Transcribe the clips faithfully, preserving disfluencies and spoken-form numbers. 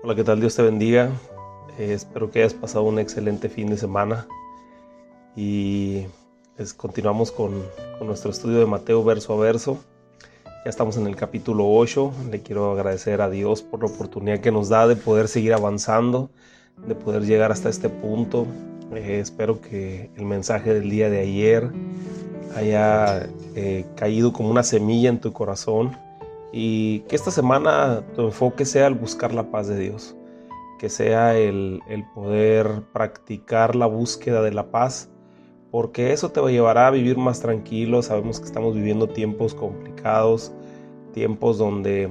Hola, ¿qué tal? Dios te bendiga. Eh, espero que hayas pasado un excelente fin de semana. Y pues, continuamos con, con nuestro estudio de Mateo verso a verso. Ya estamos en el capítulo ocho. Le quiero agradecer a Dios por la oportunidad que nos da de poder seguir avanzando, de poder llegar hasta este punto. Eh, espero que el mensaje del día de ayer haya eh, caído como una semilla en tu corazón y que esta semana tu enfoque sea el buscar la paz de Dios, que sea el, el poder practicar la búsqueda de la paz, porque eso te llevará a vivir más tranquilo. Sabemos que estamos viviendo tiempos complicados, tiempos donde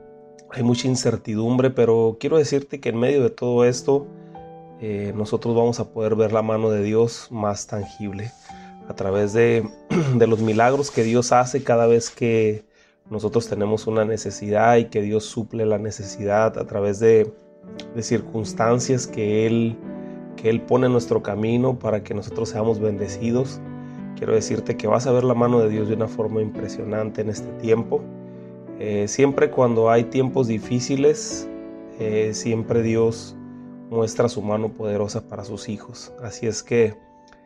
hay mucha incertidumbre, pero quiero decirte que en medio de todo esto eh, nosotros vamos a poder ver la mano de Dios más tangible a través de, de los milagros que Dios hace cada vez que nosotros tenemos una necesidad, y que Dios suple la necesidad a través de, de circunstancias que Él, que Él pone en nuestro camino para que nosotros seamos bendecidos. Quiero decirte que vas a ver la mano de Dios de una forma impresionante en este tiempo. Eh, siempre cuando hay tiempos difíciles, eh, siempre Dios muestra su mano poderosa para sus hijos. Así es que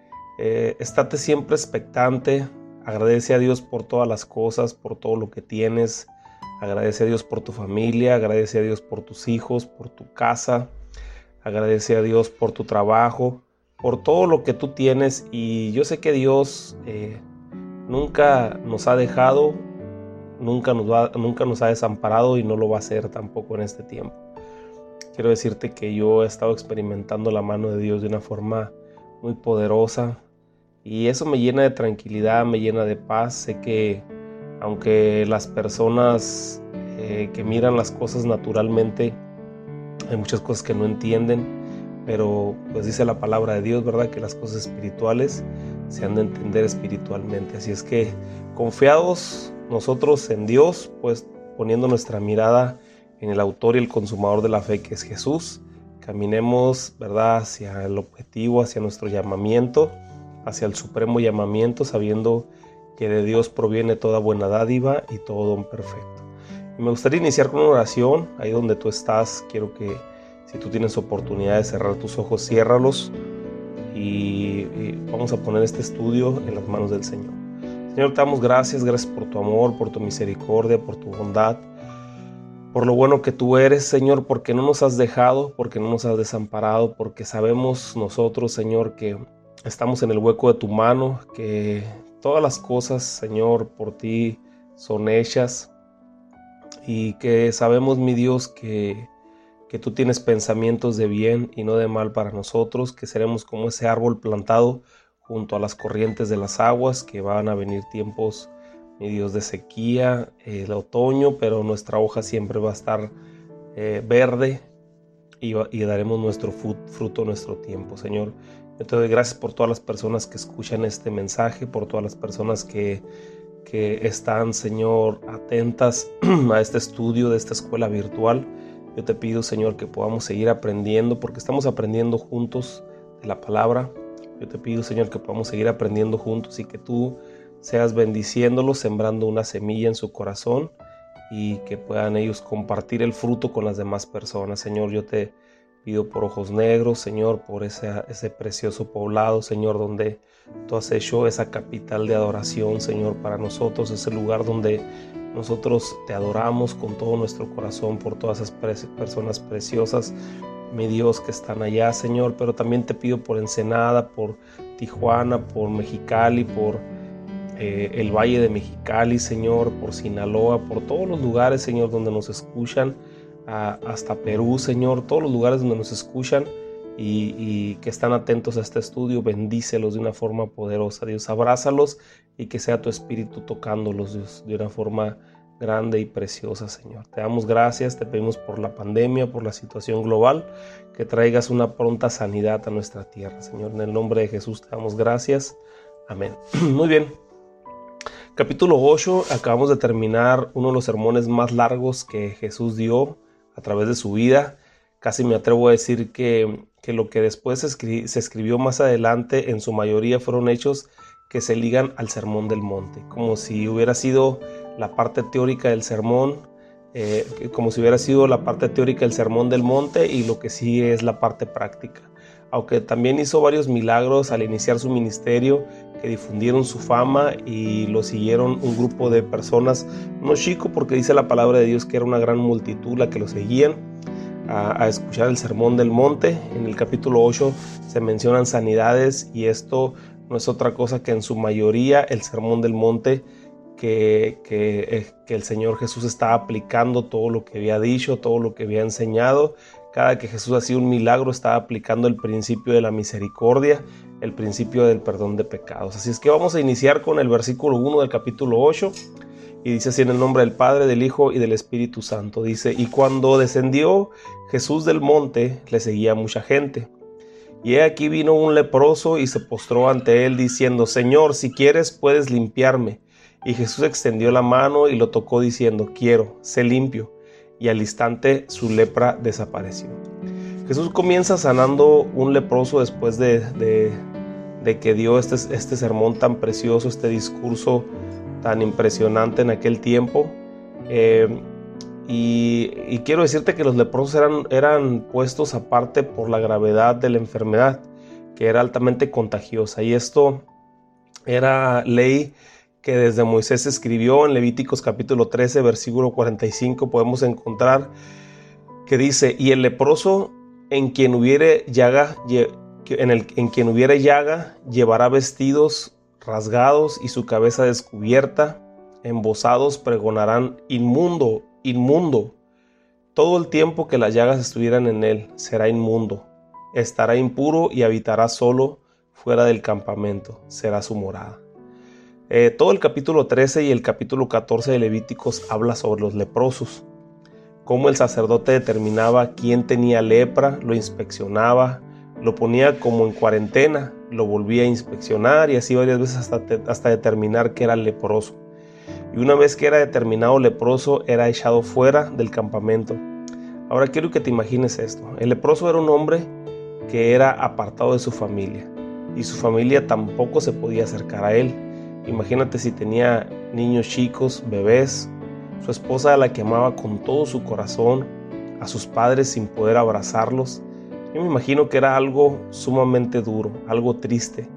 eh, estate siempre expectante. Agradece a Dios por todas las cosas, por todo lo que tienes. Agradece a Dios por tu familia, agradece a Dios por tus hijos, por tu casa. Agradece a Dios por tu trabajo, por todo lo que tú tienes. Y yo sé que Dios eh, nunca nos ha dejado, nunca nos, va, nunca nos ha desamparado y no lo va a hacer tampoco en este tiempo. Quiero decirte que yo he estado experimentando la mano de Dios de una forma muy poderosa. Y eso me llena de tranquilidad, me llena de paz. Sé que aunque las personas eh, que miran las cosas naturalmente, hay muchas cosas que no entienden, pero pues dice la palabra de Dios, ¿verdad?, que las cosas espirituales se han de entender espiritualmente. Así es que confiados nosotros en Dios, pues poniendo nuestra mirada en el autor y el consumador de la fe, que es Jesús, caminemos, ¿verdad?, hacia el objetivo, hacia nuestro llamamiento, hacia el supremo llamamiento, sabiendo que de Dios proviene toda buena dádiva y todo don perfecto. Y me gustaría iniciar con una oración. Ahí donde tú estás, quiero que si tú tienes oportunidad de cerrar tus ojos, ciérralos y, y vamos a poner este estudio en las manos del Señor. Señor, te damos gracias, gracias por tu amor, por tu misericordia, por tu bondad, por lo bueno que tú eres, Señor, porque no nos has dejado, porque no nos has desamparado, porque sabemos nosotros, Señor, que estamos en el hueco de tu mano, que todas las cosas, Señor, por ti son hechas, y que sabemos, mi Dios, que, que tú tienes pensamientos de bien y no de mal para nosotros, que seremos como ese árbol plantado junto a las corrientes de las aguas, que van a venir tiempos, mi Dios, de sequía, eh, el otoño, pero nuestra hoja siempre va a estar eh, verde y, y daremos nuestro fruto en nuestro tiempo, Señor. Yo te doy gracias por todas las personas que escuchan este mensaje, por todas las personas que, que están, Señor, atentas a este estudio de esta escuela virtual. Yo te pido, Señor, que podamos seguir aprendiendo, porque estamos aprendiendo juntos de la palabra. Yo te pido, Señor, que podamos seguir aprendiendo juntos y que tú seas bendiciéndolos, sembrando una semilla en su corazón y que puedan ellos compartir el fruto con las demás personas. Señor, yo te pido por Ojos Negros, Señor, por ese, ese precioso poblado, Señor, donde tú has hecho esa capital de adoración, Señor, para nosotros, ese lugar donde nosotros te adoramos con todo nuestro corazón, por todas esas pre- personas preciosas, mi Dios, que están allá, Señor. Pero también te pido por Ensenada, por Tijuana, por Mexicali, por eh, el Valle de Mexicali, Señor, por Sinaloa, por todos los lugares, Señor, donde nos escuchan, a, hasta Perú, Señor, todos los lugares donde nos escuchan y, y que están atentos a este estudio. Bendícelos de una forma poderosa, Dios. Abrázalos y que sea tu espíritu tocándolos, Dios, de una forma grande y preciosa, Señor. Te damos gracias, te pedimos por la pandemia, por la situación global, que traigas una pronta sanidad a nuestra tierra, Señor. En el nombre de Jesús te damos gracias. Amén. Muy bien. Capítulo ocho, acabamos de terminar uno de los sermones más largos que Jesús dio a través de su vida. Casi me atrevo a decir que, que lo que después se, escri- se escribió más adelante, en su mayoría fueron hechos que se ligan al Sermón del Monte, como si hubiera sido la parte teórica del sermón, eh, como si hubiera sido la parte teórica del Sermón del Monte y lo que sigue es la parte práctica. Aunque también hizo varios milagros al iniciar su ministerio que difundieron su fama y lo siguieron un grupo de personas, no chico porque dice la palabra de Dios que era una gran multitud la que lo seguían a, a escuchar el Sermón del Monte. En el capítulo ocho se mencionan sanidades y esto no es otra cosa que en su mayoría el Sermón del Monte que, que, que el Señor Jesús estaba aplicando todo lo que había dicho, todo lo que había enseñado. Cada que Jesús hacía un milagro estaba aplicando el principio de la misericordia, el principio del perdón de pecados. Así es que vamos a iniciar con el versículo uno del capítulo ocho y dice así: en el nombre del Padre, del Hijo y del Espíritu Santo. Dice: y cuando descendió Jesús del monte, le seguía mucha gente. Y he aquí vino un leproso y se postró ante él diciendo: Señor, si quieres puedes limpiarme. Y Jesús extendió la mano y lo tocó diciendo: quiero, sé limpio. Y al instante su lepra desapareció. Jesús comienza sanando un leproso después de, de, de que dio este, este sermón tan precioso, este discurso tan impresionante en aquel tiempo. Eh, y, y quiero decirte que los leprosos eran, eran puestos aparte por la gravedad de la enfermedad, que era altamente contagiosa. Y esto era ley que desde Moisés escribió. En Levíticos capítulo trece, versículo cuarenta y cinco, podemos encontrar que dice: y el leproso en quien hubiere llaga, en, el, en quien hubiere llaga, llevará vestidos rasgados y su cabeza descubierta, embosados pregonarán: inmundo, inmundo. Todo el tiempo que las llagas estuvieran en él será inmundo, estará impuro y habitará solo fuera del campamento, será su morada. Eh, todo el capítulo trece y el capítulo catorce de Levíticos habla sobre los leprosos, cómo el sacerdote determinaba quién tenía lepra, lo inspeccionaba, lo ponía como en cuarentena, lo volvía a inspeccionar y así varias veces hasta, te, hasta determinar que era leproso. Y una vez que era determinado leproso, era echado fuera del campamento. Ahora quiero que te imagines esto: el leproso era un hombre que era apartado de su familia y su familia tampoco se podía acercar a él. Imagínate si tenía niños chicos, bebés, su esposa a la que amaba con todo su corazón, a sus padres sin poder abrazarlos. Yo me imagino que era algo sumamente duro, algo triste.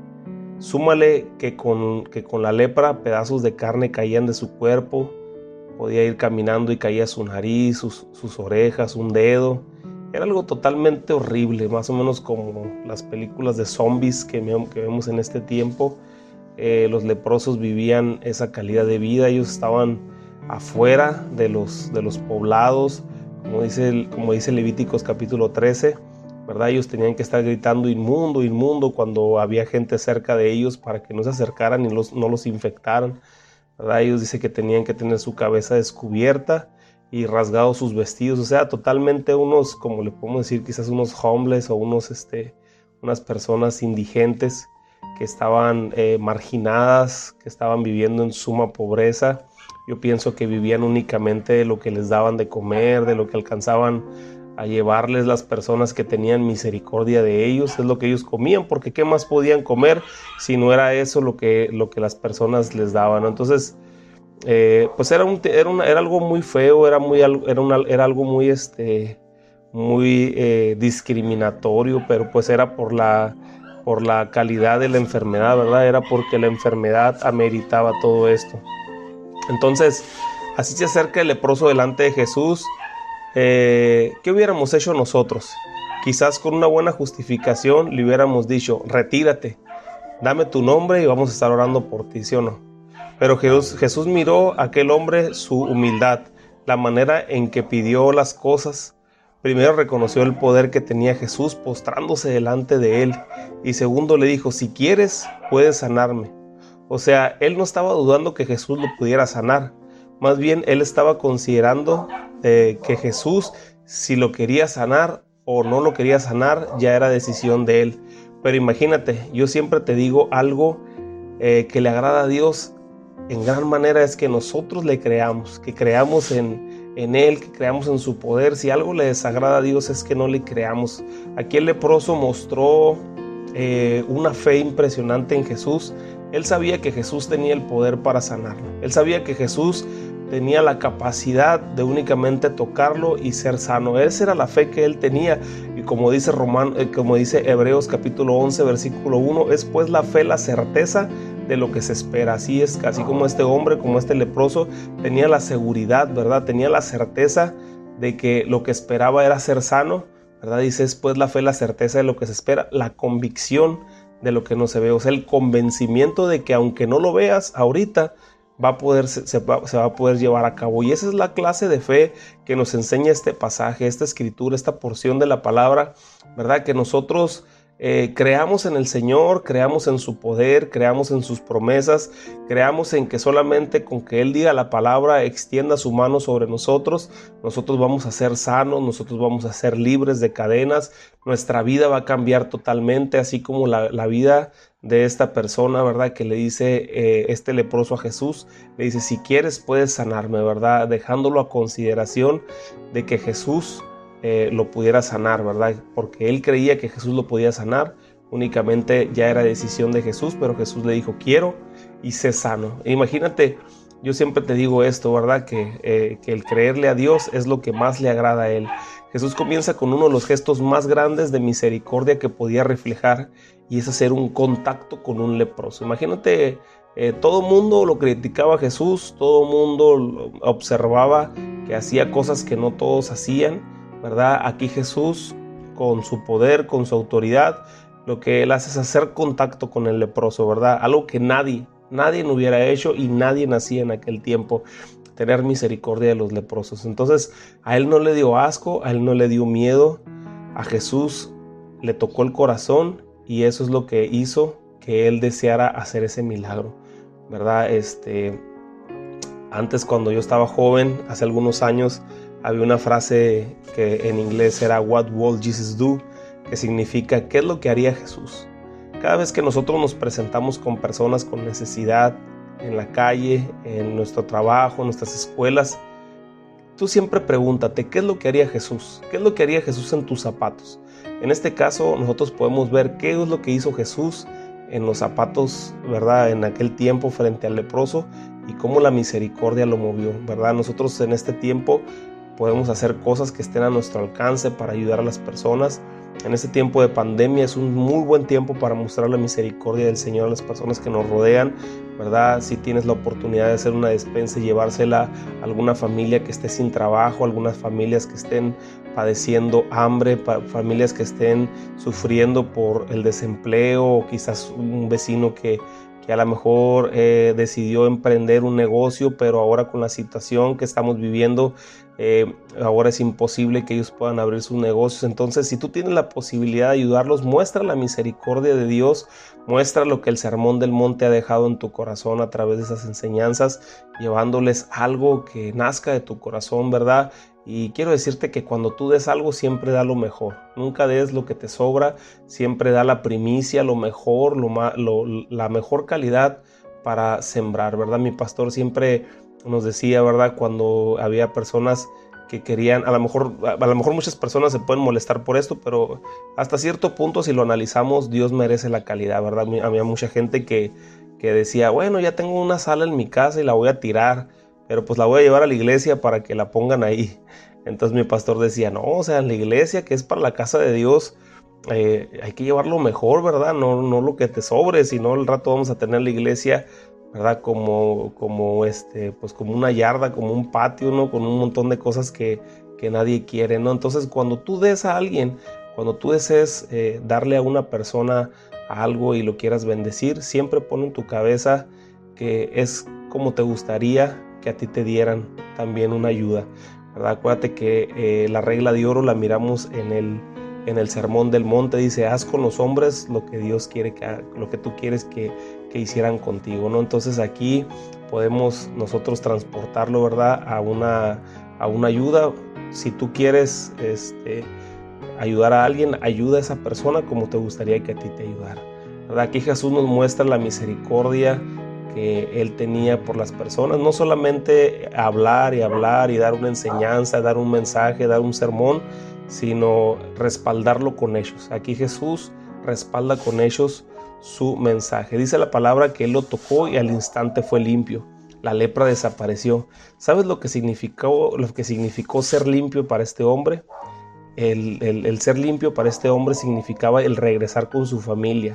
Súmale que con, que con la lepra pedazos de carne caían de su cuerpo, podía ir caminando y caía su nariz, sus, sus orejas, un dedo. Era algo totalmente horrible, más o menos como las películas de zombies que, que vemos en este tiempo. Eh, los leprosos vivían esa calidad de vida, ellos estaban afuera de los, de los poblados, como dice, como dice Levíticos capítulo trece, ¿verdad? Ellos tenían que estar gritando inmundo, inmundo cuando había gente cerca de ellos para que no se acercaran y los, no los infectaran, ¿verdad? Ellos dicen que tenían que tener su cabeza descubierta y rasgados sus vestidos, o sea, totalmente unos, como le podemos decir, quizás unos homeless o unos, este, unas personas indigentes que estaban eh, marginadas, que estaban viviendo en suma pobreza. Yo pienso que vivían únicamente de lo que les daban de comer, de lo que alcanzaban a llevarles las personas que tenían misericordia de ellos. Es lo que ellos comían, porque ¿qué más podían comer si no era eso lo que, lo que las personas les daban, ¿no? Entonces, eh, pues era, un, era, una, era algo muy feo, era, muy, era, una, era algo muy, este, muy eh, discriminatorio, pero pues era por la... por la calidad de la enfermedad, ¿verdad? Era porque la enfermedad ameritaba todo esto. Entonces, así se acerca el leproso delante de Jesús. Eh, ¿Qué hubiéramos hecho nosotros? Quizás con una buena justificación le hubiéramos dicho: retírate, dame tu nombre y vamos a estar orando por ti, ¿sí o no? Pero Jesús, Jesús miró a aquel hombre su humildad, la manera en que pidió las cosas. Primero reconoció el poder que tenía Jesús postrándose delante de él. Y segundo le dijo: si quieres, puedes sanarme. O sea, él no estaba dudando que Jesús lo pudiera sanar. Más bien, él estaba considerando eh, que Jesús, si lo quería sanar o no lo quería sanar, ya era decisión de él. Pero imagínate, yo siempre te digo algo eh, que le agrada a Dios en gran manera es que nosotros le creamos, que creamos en, en Él, que creamos en su poder. Si algo le desagrada a Dios es que no le creamos. Aquí el leproso mostró eh, una fe impresionante en Jesús. Él sabía que Jesús tenía el poder para sanarlo. Él sabía que Jesús tenía la capacidad de únicamente tocarlo y ser sano. Esa era la fe que él tenía. Y como dice, Roman, eh, como dice Hebreos capítulo once, versículo uno, es pues la fe la certeza de lo que se espera. Así es, así como este hombre, como este leproso, tenía la seguridad, ¿verdad? Tenía la certeza de que lo que esperaba era ser sano, ¿verdad? Dice, es pues la fe la certeza de lo que se espera, la convicción de lo que no se ve, o sea, el convencimiento de que aunque no lo veas ahorita, va a poder, se, se, va, se va a poder llevar a cabo. Y esa es la clase de fe que nos enseña este pasaje, esta escritura, esta porción de la palabra, ¿verdad? Que nosotros eh, creamos en el Señor, creamos en su poder, creamos en sus promesas, creamos en que solamente con que Él diga la palabra, extienda su mano sobre nosotros, nosotros vamos a ser sanos, nosotros vamos a ser libres de cadenas, nuestra vida va a cambiar totalmente, así como la, la vida de esta persona, ¿verdad? Que le dice eh, este leproso a Jesús, le dice, si quieres puedes sanarme, ¿verdad? Dejándolo a consideración de que Jesús eh, lo pudiera sanar, ¿verdad? Porque él creía que Jesús lo podía sanar, únicamente ya era decisión de Jesús, pero Jesús le dijo, quiero y sé sano. E imagínate, yo siempre te digo esto, ¿verdad? Que, eh, que el creerle a Dios es lo que más le agrada a Él. Jesús comienza con uno de los gestos más grandes de misericordia que podía reflejar, y es hacer un contacto con un leproso. Imagínate, eh, todo mundo lo criticaba a Jesús, todo mundo observaba que hacía cosas que no todos hacían, ¿verdad? Aquí Jesús, con su poder, con su autoridad, lo que Él hace es hacer contacto con el leproso, ¿verdad? Algo que nadie, nadie lo hubiera hecho y nadie hacía en aquel tiempo, tener misericordia de los leprosos. Entonces, a Él no le dio asco, a Él no le dio miedo, a Jesús le tocó el corazón, y eso es lo que hizo que Él deseara hacer ese milagro, ¿verdad? Este, antes, cuando yo estaba joven, hace algunos años, había una frase que en inglés era What would Jesus do? Que significa, ¿qué es lo que haría Jesús? Cada vez que nosotros nos presentamos con personas con necesidad en la calle, en nuestro trabajo, en nuestras escuelas, tú siempre pregúntate, ¿qué es lo que haría Jesús? ¿Qué es lo que haría Jesús en tus zapatos? En este caso, nosotros podemos ver qué es lo que hizo Jesús en los zapatos, ¿verdad? En aquel tiempo frente al leproso, y cómo la misericordia lo movió, ¿verdad? Nosotros en este tiempo podemos hacer cosas que estén a nuestro alcance para ayudar a las personas. En este tiempo de pandemia es un muy buen tiempo para mostrar la misericordia del Señor a las personas que nos rodean, ¿verdad? Si tienes la oportunidad de hacer una despensa y llevársela a alguna familia que esté sin trabajo, algunas familias que estén padeciendo hambre, familias que estén sufriendo por el desempleo, o quizás un vecino que, que a lo mejor eh, decidió emprender un negocio, pero ahora con la situación que estamos viviendo, eh, ahora es imposible que ellos puedan abrir sus negocios. Entonces, si tú tienes la posibilidad de ayudarlos, muestra la misericordia de Dios, muestra lo que el Sermón del Monte ha dejado en tu corazón a través de esas enseñanzas, llevándoles algo que nazca de tu corazón, ¿verdad? Y quiero decirte que cuando tú des algo, siempre da lo mejor. Nunca des lo que te sobra, siempre da la primicia, lo mejor, lo, lo, la mejor calidad para sembrar, ¿verdad? Mi pastor siempre nos decía, ¿verdad? Cuando había personas que querían, a lo mejor, a lo mejor muchas personas se pueden molestar por esto, pero hasta cierto punto, si lo analizamos, Dios merece la calidad, ¿verdad? Había mucha gente que, que decía, bueno, ya tengo una sala en mi casa y la voy a tirar, pero pues la voy a llevar a la iglesia para que la pongan ahí. Entonces mi pastor decía, no, o sea, en la iglesia, que es para la casa de Dios, eh, hay que llevar lo mejor, ¿verdad? No, no lo que te sobre, sino al rato vamos a tener la iglesia, ¿verdad? Como, como, este, pues como una yarda, como un patio, ¿no? Con un montón de cosas que, que nadie quiere, ¿no? Entonces, cuando tú des a alguien, cuando tú desees eh, darle a una persona algo y lo quieras bendecir, siempre pon en tu cabeza que es como te gustaría que a ti te dieran también una ayuda, ¿verdad? Acuérdate que eh, la regla de oro la miramos en el, en el Sermón del Monte, dice, haz con los hombres lo que Dios quiere que haga, lo que tú quieres que, que hicieran contigo, ¿no? Entonces aquí podemos nosotros transportarlo, ¿verdad? A una, a una ayuda. Si tú quieres este, ayudar a alguien, ayuda a esa persona como te gustaría que a ti te ayudara, ¿verdad? Aquí Jesús nos muestra la misericordia que Él tenía por las personas, no solamente hablar y hablar y dar una enseñanza, dar un mensaje, dar un sermón, sino respaldarlo con hechos. Aquí Jesús respalda con hechos su mensaje. Dice la palabra que Él lo tocó y al instante fue limpio. la lepra desapareció. ¿Sabes lo que significó, lo que significó ser limpio para este hombre? El, el, el ser limpio para este hombre significaba el regresar con su familia.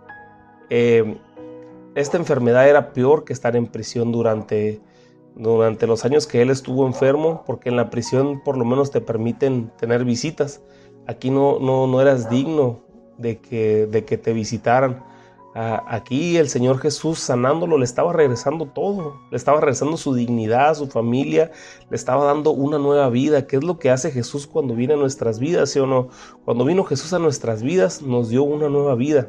Eh, esta enfermedad era peor que estar en prisión durante, durante los años que él estuvo enfermo, porque en la prisión por lo menos te permiten tener visitas. Aquí no, no, no eras digno de que, de que te visitaran. Aquí el Señor Jesús, sanándolo, le estaba regresando todo, le estaba regresando su dignidad, su familia, le estaba dando una nueva vida. ¿Qué es lo que hace Jesús cuando viene a nuestras vidas, sí o no? Cuando vino Jesús a nuestras vidas, nos dio una nueva vida.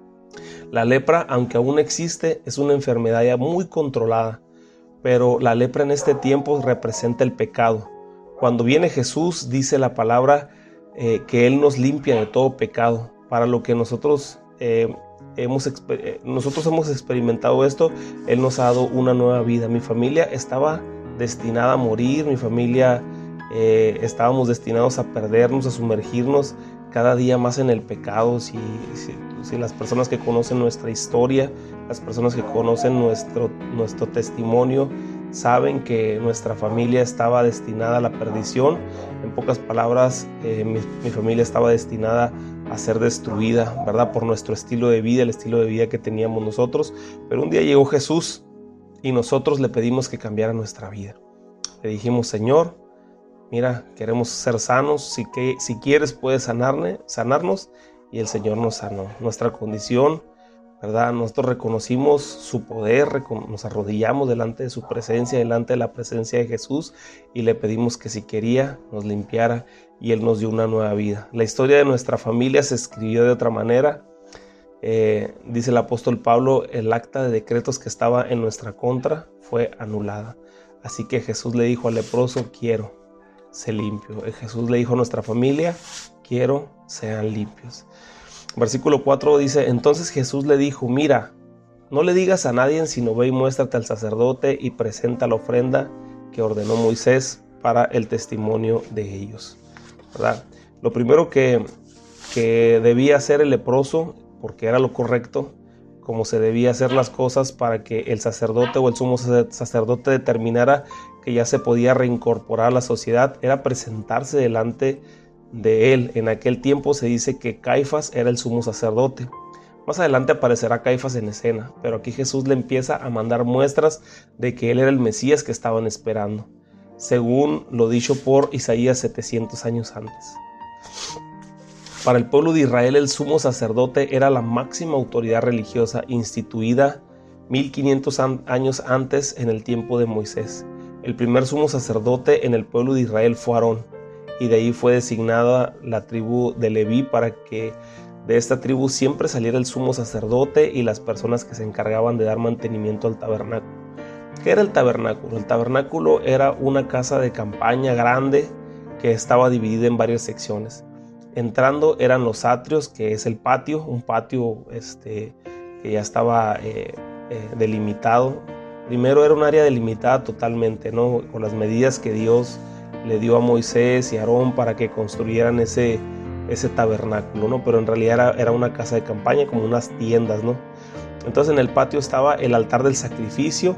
La lepra, aunque aún existe, es una enfermedad ya muy controlada, pero la lepra en este tiempo representa el pecado. Cuando viene Jesús, dice la palabra eh, que Él nos limpia de todo pecado, para lo que nosotros... Eh, Hemos, nosotros hemos experimentado esto. Él nos ha dado una nueva vida. Mi familia estaba destinada a morir, mi familia eh, estábamos destinados a perdernos, a sumergirnos cada día más en el pecado. Si, si, si las personas que conocen nuestra historia, las personas que conocen nuestro, nuestro testimonio, saben que nuestra familia estaba destinada a la perdición. En pocas palabras, eh, mi, mi familia estaba destinada a ser destruida, ¿verdad? Por nuestro estilo de vida, el estilo de vida que teníamos nosotros. Pero un día llegó Jesús y nosotros le pedimos que cambiara nuestra vida. Le dijimos: Señor, mira, queremos ser sanos, si, que, si quieres puedes sanarme, sanarnos. Y el Señor nos sanó. Nuestra condición, ¿verdad? Nosotros reconocimos su poder, nos arrodillamos delante de su presencia, delante de la presencia de Jesús, y le pedimos que si quería nos limpiara, y Él nos dio una nueva vida. La historia de nuestra familia se escribió de otra manera. Eh, dice el apóstol Pablo: el acta de decretos que estaba en nuestra contra fue anulada. Así que Jesús le dijo al leproso: quiero, sé limpio. Jesús le dijo a nuestra familia: quiero, sean limpios. Versículo cuatro dice: entonces Jesús le dijo: mira, no le digas a nadie, sino ve y muéstrate al sacerdote y presenta la ofrenda que ordenó Moisés para el testimonio de ellos. ¿Verdad? Lo primero que, que debía hacer el leproso, porque era lo correcto, como se debía hacer las cosas para que el sacerdote o el sumo sacerdote determinara que ya se podía reincorporar a la sociedad, era presentarse delante de él. En aquel tiempo se dice que Caifás era el sumo sacerdote. Más adelante aparecerá Caifás en escena, pero aquí Jesús le empieza a mandar muestras de que él era el Mesías que estaban esperando, según lo dicho por Isaías setecientos años antes. Para el pueblo de Israel, el sumo sacerdote era la máxima autoridad religiosa instituida mil quinientos años antes, en el tiempo de Moisés. El primer sumo sacerdote en el pueblo de Israel fue Aarón, y de ahí fue designada la tribu de Leví para que de esta tribu siempre saliera el sumo sacerdote y las personas que se encargaban de dar mantenimiento al tabernáculo. ¿Qué era el tabernáculo? El tabernáculo era una casa de campaña grande que estaba dividida en varias secciones. Entrando eran los atrios, que es el patio, un patio este, que ya estaba eh, eh, delimitado. Primero era un área delimitada totalmente, ¿no? Con las medidas que Dios le dio a Moisés y a Aarón para que construyeran ese, ese tabernáculo, ¿no? Pero en realidad era, era una casa de campaña, como unas tiendas, ¿no? Entonces en el patio estaba el altar del sacrificio,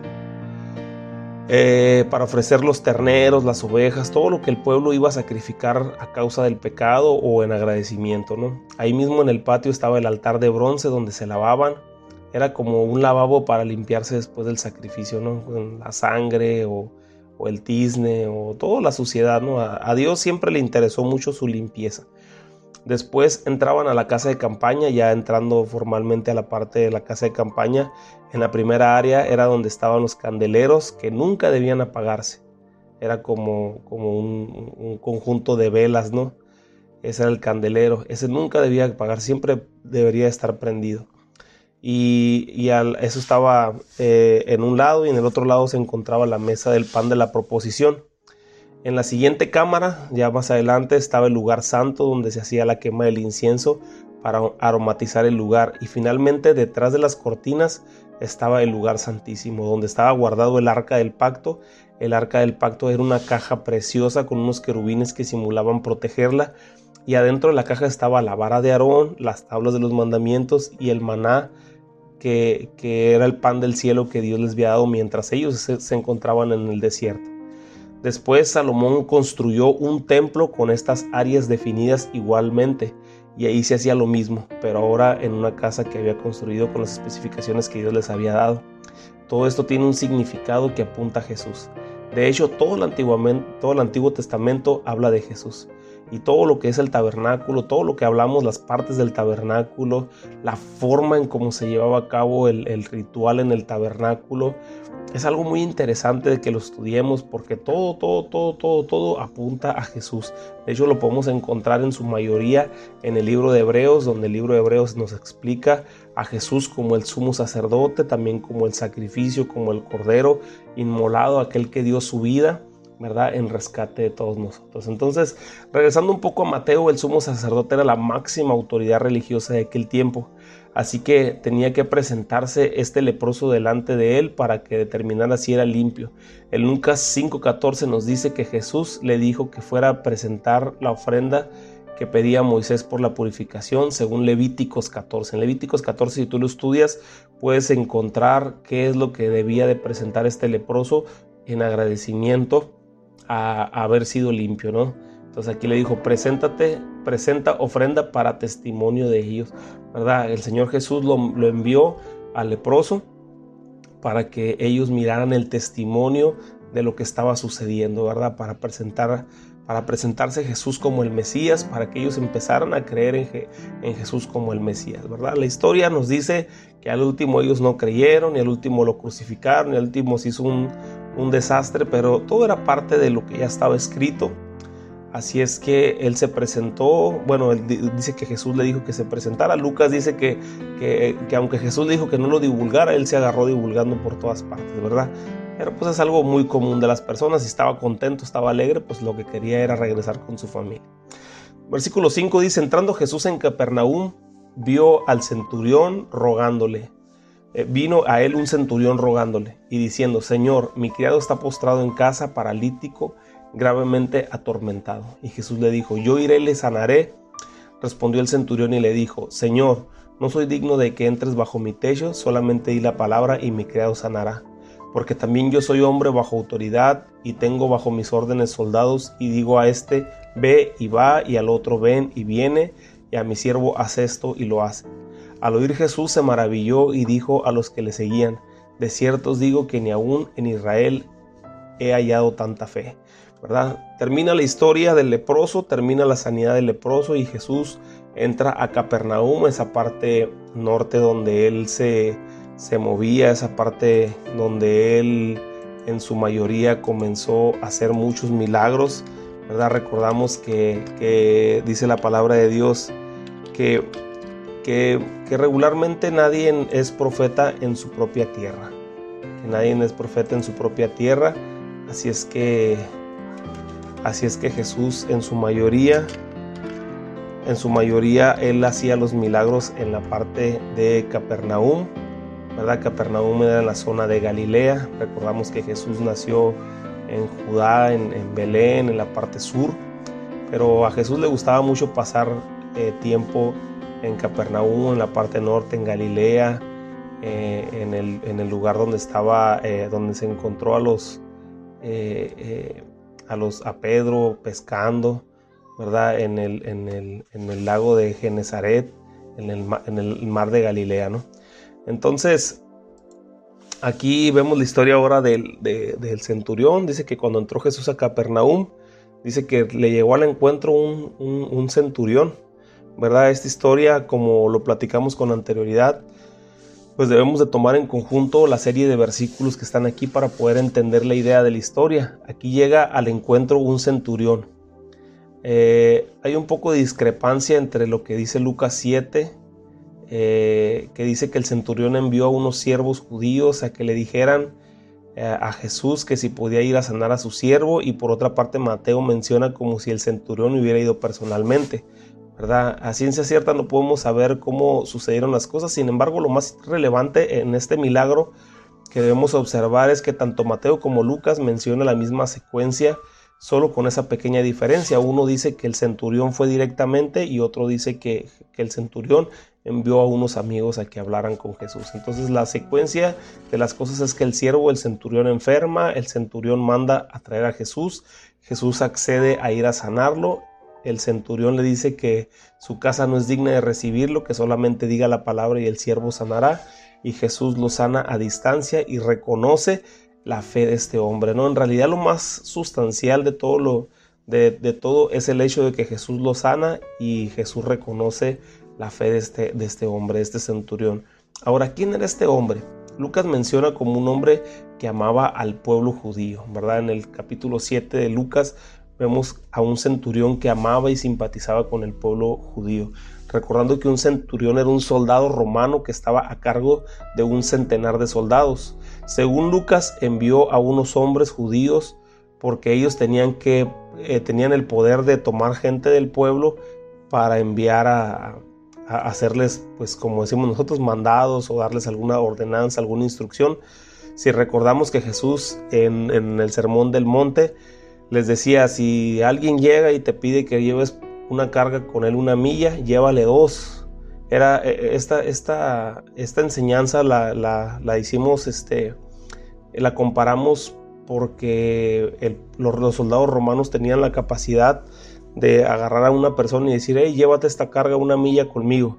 Eh, para ofrecer los terneros, las ovejas, todo lo que el pueblo iba a sacrificar a causa del pecado o en agradecimiento, ¿no? Ahí mismo en el patio estaba el altar de bronce donde se lavaban. Era como un lavabo para limpiarse después del sacrificio, ¿no? Con la sangre o, o el tizne o toda la suciedad, ¿no? A, a Dios siempre le interesó mucho su limpieza. Después entraban a la casa de campaña, ya entrando formalmente a la parte de la casa de campaña. En la primera área era donde estaban los candeleros, que nunca debían apagarse. Era como, como un, un conjunto de velas, ¿no? Ese era el candelero. Ese nunca debía apagar, siempre debería estar prendido. Y, y al, eso estaba eh, en un lado, y en el otro lado se encontraba la mesa del pan de la proposición. En la siguiente cámara, ya más adelante, estaba el lugar santo donde se hacía la quema del incienso para aromatizar el lugar. Y finalmente, detrás de las cortinas estaba el lugar santísimo, donde estaba guardado el arca del pacto. El arca del pacto era una caja preciosa con unos querubines que simulaban protegerla. Y adentro de la caja estaba la vara de Aarón, las tablas de los mandamientos y el maná que, que era el pan del cielo que Dios les había dado mientras ellos se, se encontraban en el desierto. Después Salomón construyó un templo con estas áreas definidas igualmente, y ahí se hacía lo mismo, pero ahora en una casa que había construido con las especificaciones que Dios les había dado. Todo esto tiene un significado que apunta a Jesús. De hecho, todo el, todo el Antiguo Testamento habla de Jesús. Y todo lo que es el tabernáculo, todo lo que hablamos, las partes del tabernáculo, la forma en cómo se llevaba a cabo el, el ritual en el tabernáculo, es algo muy interesante de que lo estudiemos, porque todo, todo, todo, todo, todo apunta a Jesús. De hecho, lo podemos encontrar en su mayoría en el libro de Hebreos, donde el libro de Hebreos nos explica a Jesús como el sumo sacerdote, también como el sacrificio, como el cordero inmolado, aquel que dio su vida, ¿verdad?, en rescate de todos nosotros. Entonces, regresando un poco a Mateo, el sumo sacerdote era la máxima autoridad religiosa de aquel tiempo. Así que tenía que presentarse este leproso delante de él para que determinara si era limpio. En Lucas cinco catorce nos dice que Jesús le dijo que fuera a presentar la ofrenda que pedía Moisés por la purificación, según Levíticos catorce. En Levíticos catorce, si tú lo estudias, puedes encontrar qué es lo que debía de presentar este leproso en agradecimiento a, a haber sido limpio, ¿no? Entonces aquí le dijo, preséntate, presenta ofrenda para testimonio de ellos, ¿verdad? El Señor Jesús lo, lo envió al leproso para que ellos miraran el testimonio de lo que estaba sucediendo, ¿verdad? Para presentar, para presentarse Jesús como el Mesías, para que ellos empezaran a creer en, en Jesús como el Mesías, ¿verdad? La historia nos dice que al último ellos no creyeron, y al último lo crucificaron, y al último se hizo un, un desastre, pero todo era parte de lo que ya estaba escrito. Así es que él se presentó, bueno, él dice que Jesús le dijo que se presentara. Lucas dice que, que, que aunque Jesús le dijo que no lo divulgara, él se agarró divulgando por todas partes, ¿verdad? Pero pues es algo muy común de las personas. Si estaba contento, estaba alegre, pues lo que quería era regresar con su familia. Versículo cinco dice, entrando Jesús en Capernaum, vio al centurión rogándole. Eh, vino a él un centurión rogándole y diciendo, Señor, mi criado está postrado en casa, paralítico, gravemente atormentado. Y Jesús le dijo, yo iré y le sanaré. Respondió el centurión y le dijo, Señor, no soy digno de que entres bajo mi techo, solamente di la palabra y mi criado sanará. Porque también yo soy hombre bajo autoridad y tengo bajo mis órdenes soldados, y digo a este, ve y va, y al otro, ven y viene, y a mi siervo, haz esto, y lo hace. Al oír Jesús se maravilló y dijo a los que le seguían, de cierto os digo que ni aún en Israel he hallado tanta fe, ¿verdad? Termina la historia del leproso, termina la sanidad del leproso, y Jesús entra a Capernaum, esa parte norte donde él se, se movía, esa parte donde él en su mayoría comenzó a hacer muchos milagros, ¿verdad? Recordamos que, que dice la palabra de Dios que, que, que regularmente nadie es profeta en su propia tierra, que nadie es profeta en su propia tierra, así es que Así es que Jesús en su mayoría, en su mayoría él hacía los milagros en la parte de Capernaum, ¿verdad? Capernaum era en la zona de Galilea. Recordamos que Jesús nació en Judá, en, en Belén, en la parte sur, pero a Jesús le gustaba mucho pasar eh, tiempo en Capernaum, en la parte norte, en Galilea, eh, en, el, en el lugar donde estaba, eh, donde se encontró a los eh, eh, A, los, a Pedro pescando, ¿verdad? En el, en el, en el lago de Genezaret, en el, en el mar de Galilea, ¿no? Entonces, aquí vemos la historia ahora del, de, del centurión. Dice que cuando entró Jesús a Capernaum, dice que le llegó al encuentro un, un, un centurión, ¿verdad? Esta historia, como lo platicamos con anterioridad, pues debemos de tomar en conjunto la serie de versículos que están aquí para poder entender la idea de la historia. Aquí llega al encuentro un centurión. Eh, hay un poco de discrepancia entre lo que dice Lucas siete, eh, que dice que el centurión envió a unos siervos judíos a que le dijeran eh, a Jesús que si podía ir a sanar a su siervo, y por otra parte Mateo menciona como si el centurión hubiera ido personalmente, ¿verdad? A ciencia cierta no podemos saber cómo sucedieron las cosas. Sin embargo, lo más relevante en este milagro que debemos observar es que tanto Mateo como Lucas mencionan la misma secuencia, solo con esa pequeña diferencia. Uno dice que el centurión fue directamente y otro dice que, que el centurión envió a unos amigos a que hablaran con Jesús. Entonces la secuencia de las cosas es que el siervo, el centurión enferma, el centurión manda a traer a Jesús, Jesús accede a ir a sanarlo, el centurión le dice que su casa no es digna de recibirlo, que solamente diga la palabra y el siervo sanará, y Jesús lo sana a distancia y reconoce la fe de este hombre, ¿no? En realidad lo más sustancial de todo, lo, de, de todo es el hecho de que Jesús lo sana y Jesús reconoce la fe de este, de este hombre, de este centurión. Ahora, ¿quién era este hombre? Lucas menciona como un hombre que amaba al pueblo judío, ¿verdad? En el capítulo siete de Lucas vemos a un centurión que amaba y simpatizaba con el pueblo judío, recordando que un centurión era un soldado romano que estaba a cargo de un centenar de soldados. Según Lucas, envió a unos hombres judíos porque ellos tenían, que, eh, tenían el poder de tomar gente del pueblo para enviar a, a hacerles, pues como decimos nosotros, mandados o darles alguna ordenanza, alguna instrucción. Si recordamos que Jesús en, en el Sermón del Monte les decía, si alguien llega y te pide que lleves una carga con él una milla, llévale dos. Era esta, esta, esta enseñanza la, la, la hicimos, este, la comparamos porque el, los, los soldados romanos tenían la capacidad de agarrar a una persona y decir, hey, llévate esta carga una milla conmigo.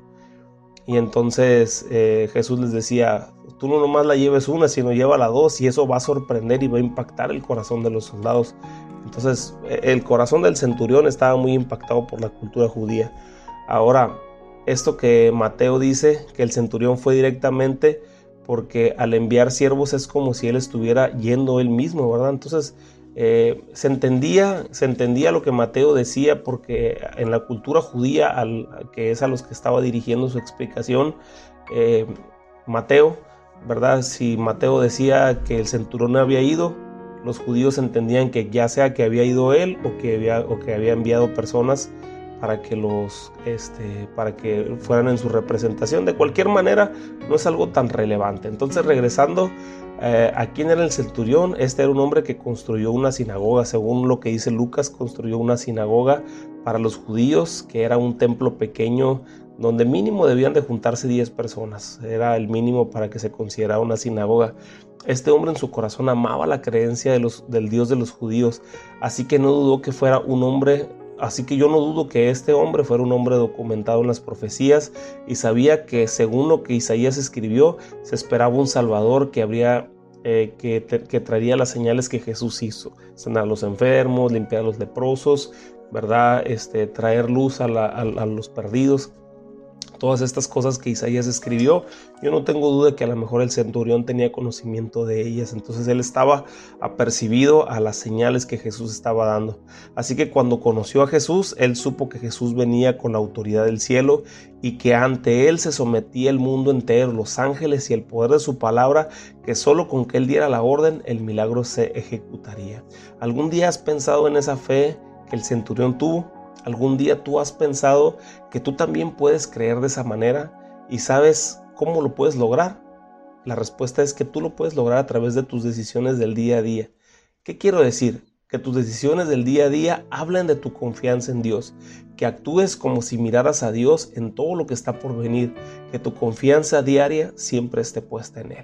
Y entonces eh, Jesús les decía, tú no nomás la lleves una, sino llévala dos, y eso va a sorprender y va a impactar el corazón de los soldados. Entonces el corazón del centurión estaba muy impactado por la cultura judía. Ahora, esto que Mateo dice, que el centurión fue directamente porque al enviar siervos es como si él estuviera yendo él mismo, ¿verdad? Entonces eh, se entendía, se entendía lo que Mateo decía, porque en la cultura judía, al, que es a los que estaba dirigiendo su explicación, eh, Mateo, ¿verdad? Si Mateo decía que el centurión había ido, los judíos entendían que ya sea que había ido él o que había, o que había enviado personas para que, los, este, para que fueran en su representación. De cualquier manera, no es algo tan relevante. Entonces, regresando eh, a quién era el centurión, este era un hombre que construyó una sinagoga. Según lo que dice Lucas, construyó una sinagoga para los judíos, que era un templo pequeño donde mínimo debían de juntarse diez personas. Era el mínimo para que se considerara una sinagoga. Este hombre en su corazón amaba la creencia de los, del Dios de los judíos, así que no dudó que fuera un hombre, así que yo no dudo que este hombre fuera un hombre documentado en las profecías, y sabía que según lo que Isaías escribió, se esperaba un Salvador que habría eh, que, te, que traería las señales que Jesús hizo: sanar a los enfermos, limpiar a los leprosos, ¿verdad? Este, traer luz a, la, a, a los perdidos. Todas estas cosas que Isaías escribió, yo no tengo duda que a lo mejor el centurión tenía conocimiento de ellas. Entonces él estaba apercibido a las señales que Jesús estaba dando. Así que cuando conoció a Jesús, él supo que Jesús venía con la autoridad del cielo y que ante él se sometía el mundo entero, los ángeles y el poder de su palabra, que solo con que él diera la orden, el milagro se ejecutaría. ¿Algún día has pensado en esa fe que el centurión tuvo? ¿Algún día tú has pensado que tú también puedes creer de esa manera y sabes cómo lo puedes lograr? La respuesta es que tú lo puedes lograr a través de tus decisiones del día a día. ¿Qué quiero decir? Que tus decisiones del día a día hablen de tu confianza en Dios, que actúes como si miraras a Dios en todo lo que está por venir, que tu confianza diaria siempre esté puesta en Él.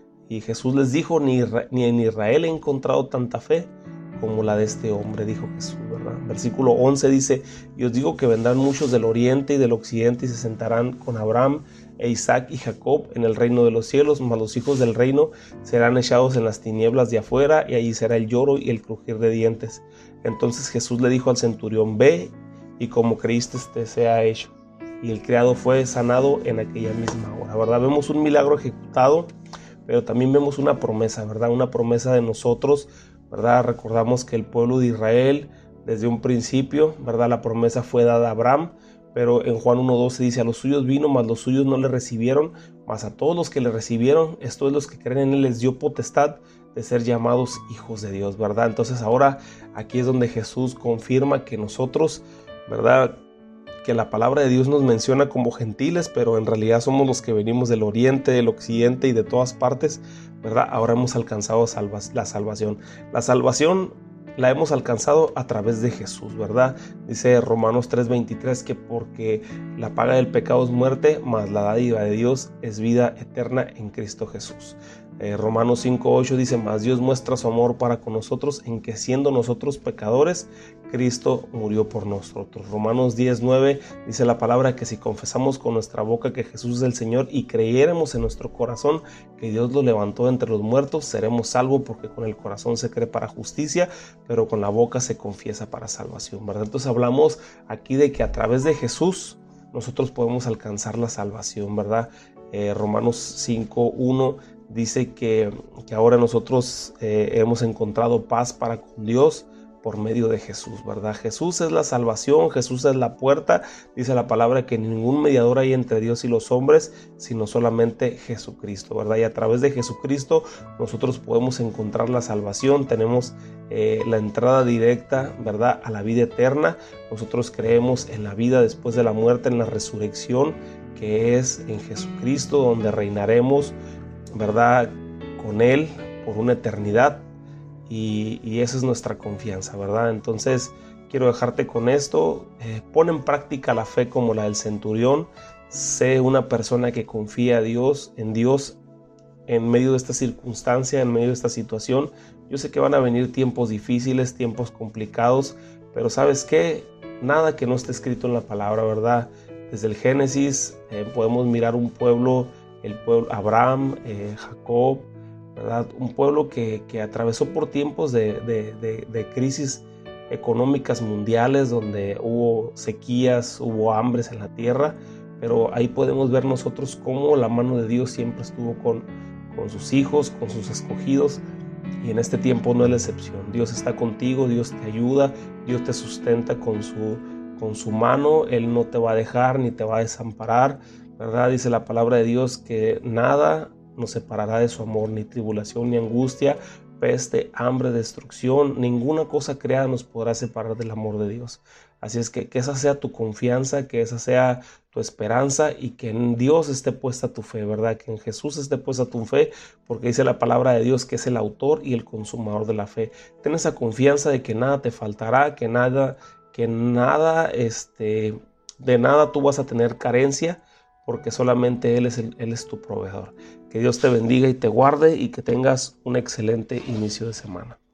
Y Jesús les dijo, ni, ni en Israel he encontrado tanta fe como la de este hombre, dijo Jesús, ¿verdad? Versículo once dice, y os digo que vendrán muchos del oriente y del occidente y se sentarán con Abraham e Isaac y Jacob en el reino de los cielos, mas los hijos del reino serán echados en las tinieblas de afuera, y allí será el lloro y el crujir de dientes. Entonces Jesús le dijo al centurión, ve, y como creíste te sea hecho. Y el criado fue sanado en aquella misma hora, ¿verdad? Vemos un milagro ejecutado, pero también vemos una promesa, ¿verdad? Una promesa de nosotros, ¿verdad? Recordamos que el pueblo de Israel, desde un principio, ¿verdad? La promesa fue dada a Abraham, pero en Juan uno doce dice, a los suyos vino, mas los suyos no le recibieron, mas a todos los que le recibieron, esto es los que creen en él, les dio potestad de ser llamados hijos de Dios, ¿verdad? Entonces ahora aquí es donde Jesús confirma que nosotros, ¿verdad? Que la palabra de Dios nos menciona como gentiles, pero en realidad somos los que venimos del oriente, del occidente y de todas partes, ¿verdad? Ahora hemos alcanzado salva- la salvación. La salvación la hemos alcanzado a través de Jesús, ¿verdad? Dice Romanos tres veintitrés que porque la paga del pecado es muerte, mas la dádiva de Dios es vida eterna en Cristo Jesús. Eh, Romanos cinco ocho dice, mas Dios muestra su amor para con nosotros en que siendo nosotros pecadores, Cristo murió por nosotros. Romanos diez nueve dice la palabra que si confesamos con nuestra boca que Jesús es el Señor y creyéramos en nuestro corazón que Dios lo levantó entre los muertos, seremos salvos, porque con el corazón se cree para justicia, pero con la boca se confiesa para salvación, ¿verdad? Entonces hablamos aquí de que a través de Jesús nosotros podemos alcanzar la salvación, ¿verdad? Eh, Romanos cinco uno dice que, que ahora nosotros eh, hemos encontrado paz para con Dios por medio de Jesús, ¿verdad? Jesús es la salvación, Jesús es la puerta. Dice la palabra que ningún mediador hay entre Dios y los hombres, sino solamente Jesucristo, ¿verdad? Y a través de Jesucristo nosotros podemos encontrar la salvación, tenemos eh, la entrada directa, ¿verdad?, a la vida eterna. Nosotros creemos en la vida después de la muerte, en la resurrección, que es en Jesucristo, donde reinaremos, ¿verdad?, con Él por una eternidad. Y, y esa es nuestra confianza, ¿verdad? Entonces quiero dejarte con esto. Eh, pon en práctica la fe como la del centurión. Sé una persona que confía a Dios, en Dios en medio de esta circunstancia, en medio de esta situación. Yo sé que van a venir tiempos difíciles, tiempos complicados, pero ¿sabes qué? Nada que no esté escrito en la palabra, ¿verdad? Desde el Génesis eh, podemos mirar un pueblo, el pueblo Abraham, eh, Jacob, ¿verdad? Un pueblo que, que atravesó por tiempos de, de, de, de crisis económicas mundiales, donde hubo sequías, hubo hambres en la tierra, pero ahí podemos ver nosotros cómo la mano de Dios siempre estuvo con, con sus hijos, con sus escogidos, y en este tiempo no es la excepción. Dios está contigo, Dios te ayuda, Dios te sustenta con su, con su mano. Él no te va a dejar ni te va a desamparar, ¿verdad? Dice la palabra de Dios que nada nos separará de su amor, ni tribulación, ni angustia, peste, hambre, destrucción, ninguna cosa creada nos podrá separar del amor de Dios. Así es que que esa sea tu confianza, que esa sea tu esperanza, y que en Dios esté puesta tu fe, ¿verdad? Que en Jesús esté puesta tu fe, porque dice la palabra de Dios que es el autor y el consumador de la fe. Ten esa confianza de que nada te faltará, que nada, que nada, este, de nada tú vas a tener carencia, porque solamente Él es, el, Él es tu proveedor. Que Dios te bendiga y te guarde, y que tengas un excelente inicio de semana.